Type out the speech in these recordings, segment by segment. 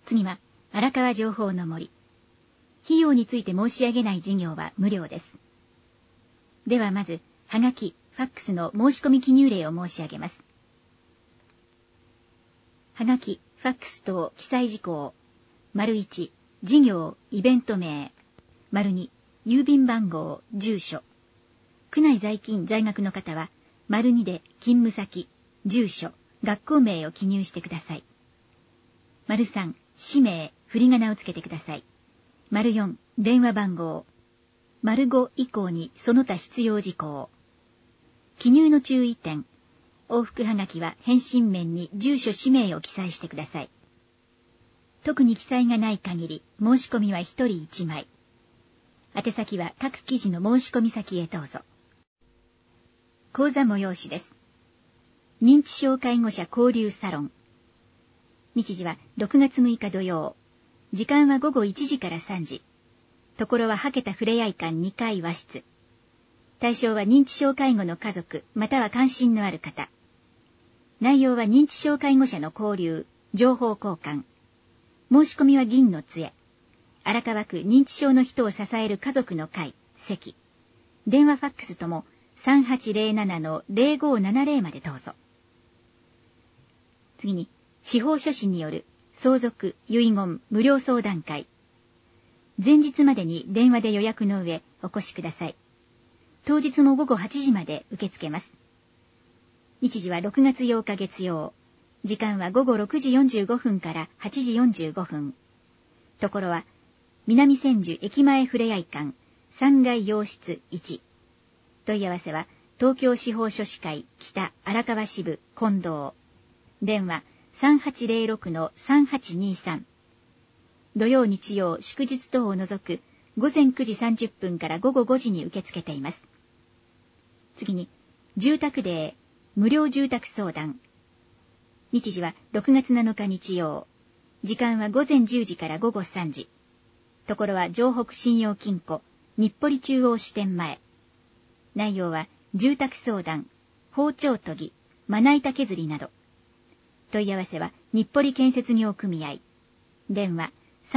次は、荒川情報の森。費用について申し上げない事業は無料です。ではまず、はがき、ファックスの申し込み記入例を申し上げます。はがき、ファックス等記載事項。1、事業、イベント名。2、郵便番号、住所。区内在勤在学の方は、2で勤務先、住所、学校名を記入してください。3、氏名、振り仮名をつけてください。4、電話番号。5以降にその他必要事項。記入の注意点。往復はがきは返信面に住所氏名を記載してください。特に記載がない限り、申し込みは1人1枚。宛先は各記事の申し込み先へどうぞ。講座催しです。認知症介護者交流サロン。日時は6月6日土曜。時間は午後1時から3時。ところははけたふれあい館2階和室。対象は認知症介護の家族、または関心のある方。内容は認知症介護者の交流、情報交換。申し込みは銀の杖。荒川区認知症の人を支える家族の会、席。電話ファックスとも 3807-0570 までどうぞ。次に、司法書士による相続、遺言、無料相談会。前日までに電話で予約の上、お越しください。当日も午後8時まで受け付けます。日時は6月8日月曜。時間は午後6時45分から8時45分。ところは、南千住駅前ふれあい館、3階洋室1。問い合わせは、東京司法書士会北荒川支部近藤。電話3806-3823。土曜日曜祝日等を除く午前9時30分から午後5時に受け付けています。次に、住宅デー、無料住宅相談。日時は6月7日日曜。時間は午前10時から午後3時。ところは城北信用金庫、日暮里中央支店前。内容は住宅相談、包丁研ぎ、まな板削りなど。問い合わせは日暮里建設業組合。電話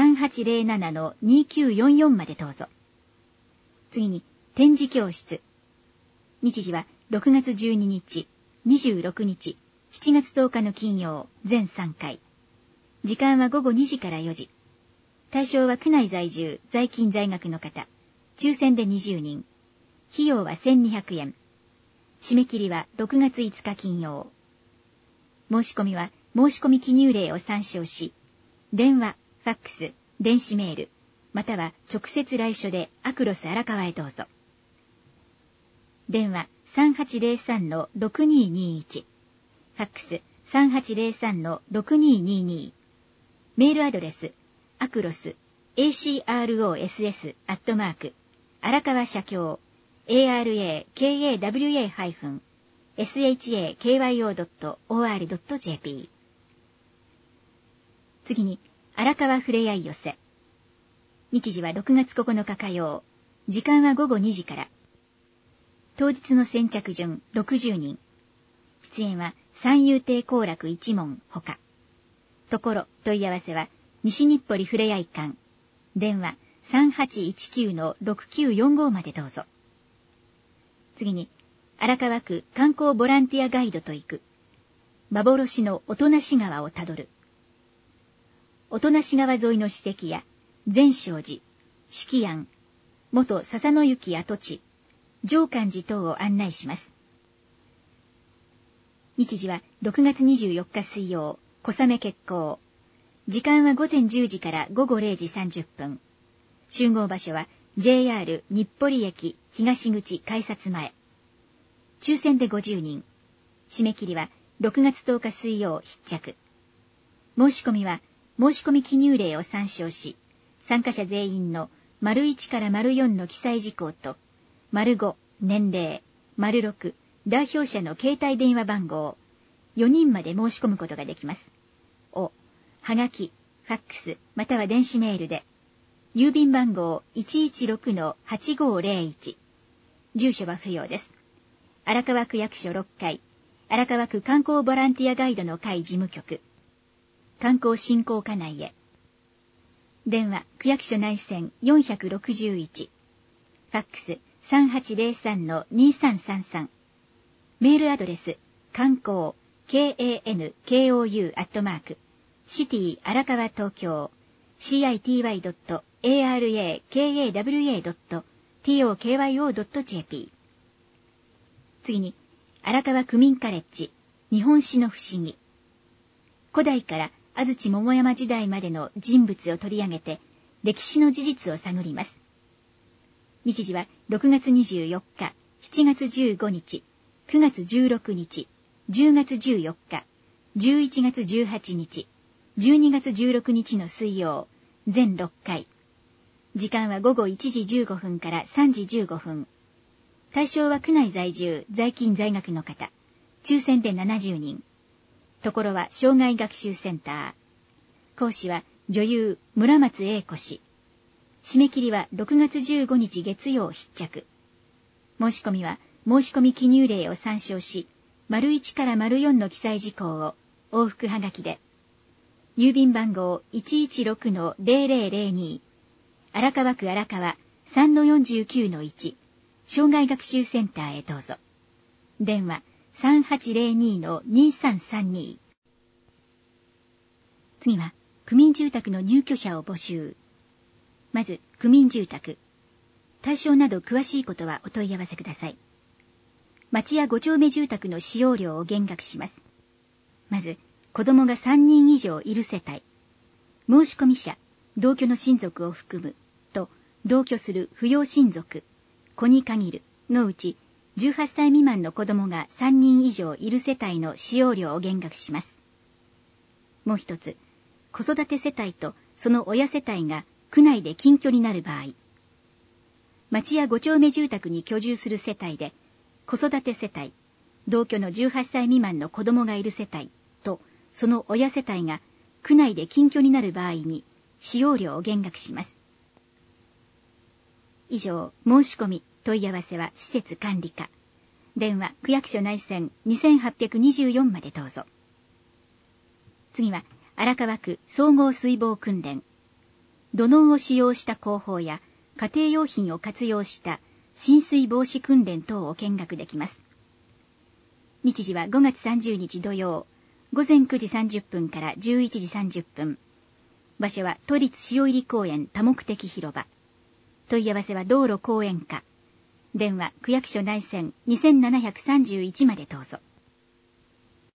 3807-2944までどうぞ。次に、展示教室。日時は6月12日、26日、7月10日の金曜、全3回。時間は午後2時から4時。対象は区内在住、在勤在学の方。抽選で20人。費用は1200円。締め切りは6月5日金曜。申し込みは申し込み記入例を参照し、電話、ファックス、電子メール、または直接来所でアクロス荒川へどうぞ。電話3803-6221。ファックス3803-6222。メールアドレス、アクロス、across、荒川社協、arakawa-shakyo.or.jp。次に、荒川ふれあい寄せ。日時は6月9日火曜。時間は午後2時から。当日の先着順60人。出演は三遊亭好楽一門ほか。ところ、問い合わせは西日暮里ふれあい館。電話3819-6945までどうぞ。次に、荒川区観光ボランティアガイドと行く。幻の音無川をたどる。音無川沿いの史跡や、善勝寺、四季庵、元笹野行跡地、常観寺等を案内します。日時は6月24日水曜、小雨決行。時間は午前10時から午後0時30分。集合場所は JR 日暮里駅東口改札前。抽選で50人。締め切りは6月10日水曜必着。申し込みは申し込み記入例を参照し、参加者全員の ① から �4の記載事項と、5、年齢、6、代表者の携帯電話番号、4人まで申し込むことができます。はがき、ファックス、または電子メールで、郵便番号 116-8501。住所は不要です。荒川区役所6階、荒川区観光ボランティアガイドの会事務局。観光振興課内へ。 電話区役所内線461、ファックス3803-2333、メールアドレス観光 kankou@ 荒川東京 city.arakawa.tokyo.jp。 次に荒川区民カレッジ日本史の不思議。古代から安土桃山時代までの人物を取り上げて歴史の事実を探ります。日時は6月24日、7月15日、9月16日、10月14日、11月18日、12月16日の水曜、全6回。時間は午後1時15分から3時15分。対象は区内在住、在勤在学の方。抽選で70人。ところは障害学習センター。講師は女優村松英子氏。締め切りは6月15日月曜必着。申し込みは申し込み記入例を参照し、01から04の記載事項を往復はがきで。郵便番号 116-0002 荒川区荒川 3-49-1 障害学習センターへどうぞ。電話 3802-2332。 次は区民住宅の入居者を募集。まず区民住宅。対象など詳しいことはお問い合わせください。町や5丁目住宅の使用料を減額します。まず子供が3人以上いる世帯、申し込み者、同居の親族を含むと同居する扶養親族、子に限るのうち18歳未満の子供が3人以上いる世帯の使用料を減額します。もう一つ、子育て世帯とその親世帯が区内で近居になる場合、町や5丁目住宅に居住する世帯で子育て世帯、同居の18歳未満の子供がいる世帯とその親世帯が区内で近居になる場合に使用料を減額します。以上、申し込み、問い合わせは施設管理課。電話区役所内線2824までどうぞ。次は荒川区総合水防訓練。土のうを使用した工法や家庭用品を活用した浸水防止訓練等を見学できます。日時は5月30日土曜、午前9時30分から11時30分。場所は都立塩入公園多目的広場。問い合わせは道路公園課。電話区役所内線2731までどうぞ。